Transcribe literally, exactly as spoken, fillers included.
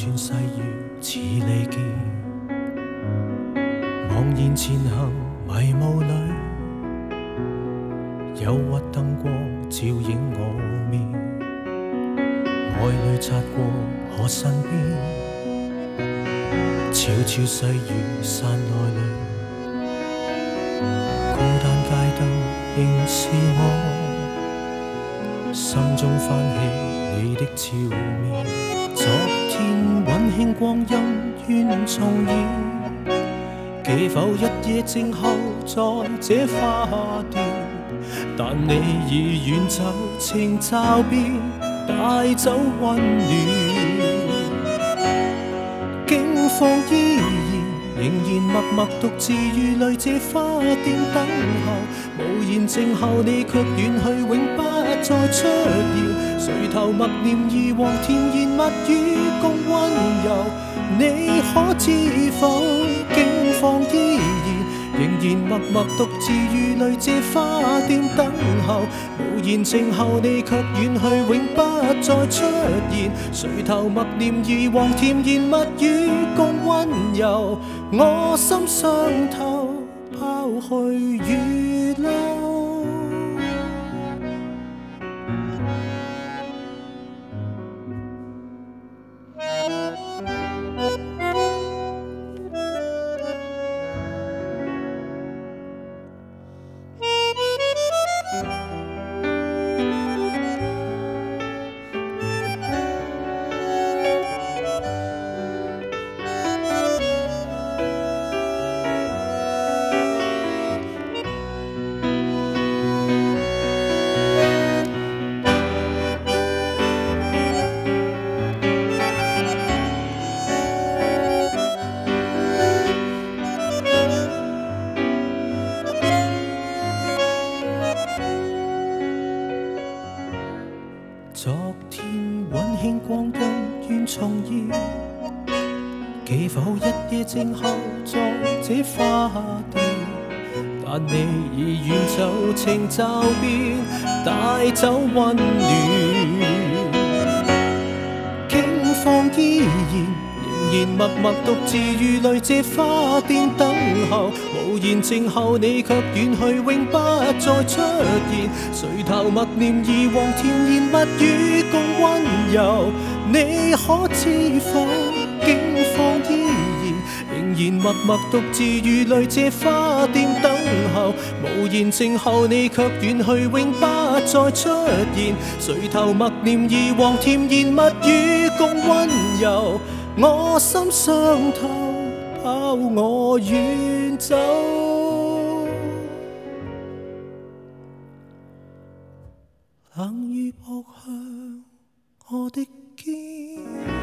串細語似利劍，茫然前行迷霧裏，憂鬱燈光照映我面，愛侶擦過我身邊，悄悄細雨傘內裏，孤單街燈仍是我，心中翻起你的俏面。昨天溫馨光陰願重現，寄否一夜靜候在這花店，但你已遠走，情驟變，帶走溫暖。境況依然，仍然默默獨自如淚這花店等候，無言靜候你卻遠去，永不再出現。垂頭默念以往甜言蜜語共溫柔，你可知否？境況依然，仍然默默獨自如淚這花店等候，無言靜候你卻遠去，永不再出現。垂頭默念以往甜言蜜語共溫柔，我心傷透，拋去雨褸。昨天溫馨光陰願重現，寄否一夜靜候在這花店，但你已遠走，情驟變，帶走溫暖。境況依然，仍然默默獨自如淚這花店等候，無言靜候你卻遠去，永不再出現。垂頭默念以往甜言蜜語共溫柔，你可知否？境況依然，仍然默默獨自如淚這花店等候，無言靜候你卻遠去，永不再出現。垂頭默念以往甜言蜜語共溫柔，我心傷透，拋我遠走。冷雨撲向我的肩。